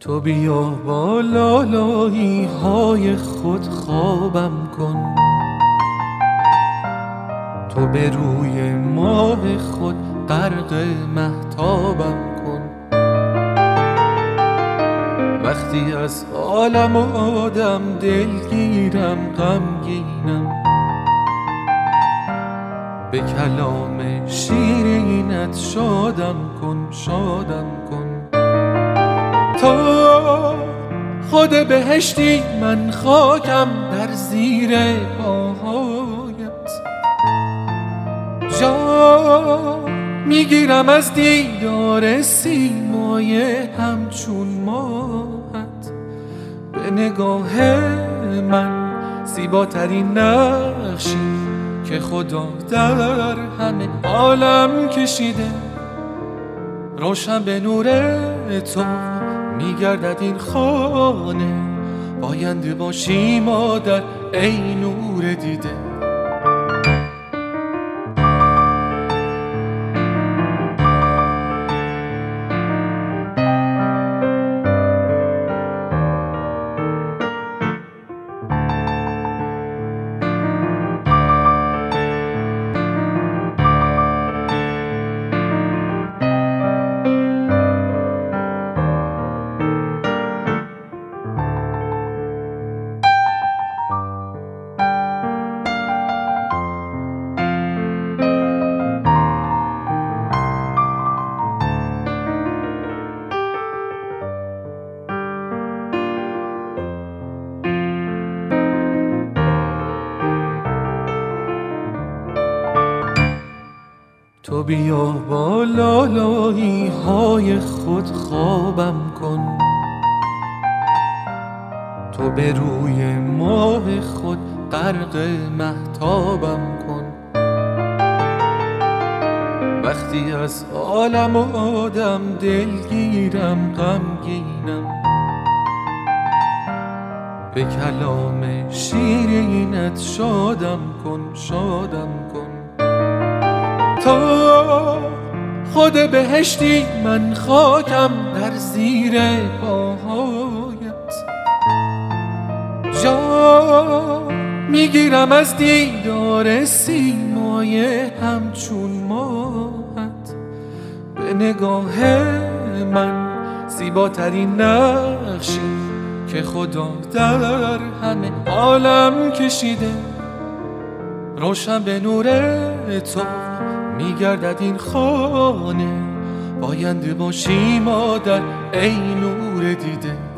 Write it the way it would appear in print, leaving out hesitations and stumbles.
تو بیا با لالایی های خود خوابم کن، تو به روی ماه خود غرق مهتابم کن. وقتی از عالم و آدم دلگیرم غمگینم، به کلام شیرینت شادم کن، شادم کن. تا خود بهشتی من خاکم در زیر پاهایت، جا میگیرم از دیدار سیمای همچون ماهت. به نگاه من زیباترین نقشی که خدا در همه عالم کشیده، روشن به نور تو میگردد این خانه. باینده باشی مادر ای نور دیده. تو بیا با لالایی های خود خوابم کن، تو به روی ماه خود غرق مهتابم کن. وقتی از عالم و آدم دلگیرم غمگینم، به کلام شیرینت شادم کن، شادم کن. تا خود بهشتی من خاکم در زیر پاهایت، جا میگیرم از دیدار سیمای همچون ماهت. به نگاه من زیباترین نقشی که خدا در همه عالم کشیده، روشن به نور تو میگردد این خانه. باینده باشی مادر ای نور دیده.